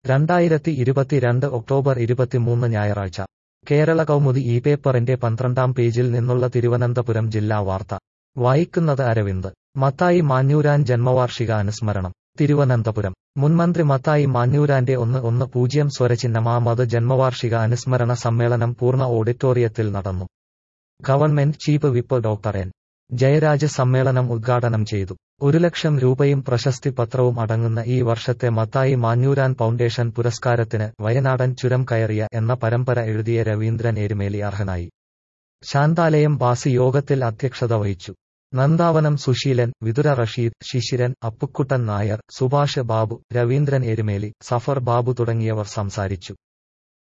2022 October 23 ഞായറാഴ്ച കേരള കൗമുദി ഈ പേപ്പറിന്റെ 12-ാം പേജിൽ നിന്നുള്ള തിരുവനന്തപുരം ജില്ലാ വാർത്ത വായിക്കുന്നത് അരവിന്ദ്. മത്തായി മാഞ്ഞൂരാൻ ജന്മവാർഷിക അനുസ്മരണം. തിരുവനന്തപുരം മുൻമന്ത്രി മത്തായി മാഞ്ഞൂരാന്റെ 110 സ്വരചിഹ്നമാമത് ജന്മവാർഷിക അനുസ്മരണ സമ്മേളനം പൂർണ്ണ ഓഡിറ്റോറിയത്തിൽ നടന്നു. Government chief whip doctor N. Jayaraj സമ്മേളനം ഉദ്ഘാടനം ചെയ്തു. 1 ലക്ഷം രൂപയും പ്രശസ്തി പത്രവും അടങ്ങുന്ന ഈ വർഷത്തെ മത്തായി മാഞ്ഞൂരാൻ ഫൗണ്ടേഷൻ പുരസ്കാരത്തിന് വയനാടൻ ചുരം കയറിയ എന്ന പരമ്പര എഴുതിയ രവീന്ദ്രൻ എരുമേലി അർഹനായി. ശാന്താലയം ബാസി യോഗത്തിൽ അധ്യക്ഷത വഹിച്ചു. നന്ദാവനം സുശീലൻ, വിതുര റഷീദ്, ശിശിരൻ, അപ്പുക്കുട്ടൻ നായർ, സുഭാഷ് ബാബു, രവീന്ദ്രൻ എരുമേലി, സഫർ ബാബു തുടങ്ങിയവർ സംസാരിച്ചു.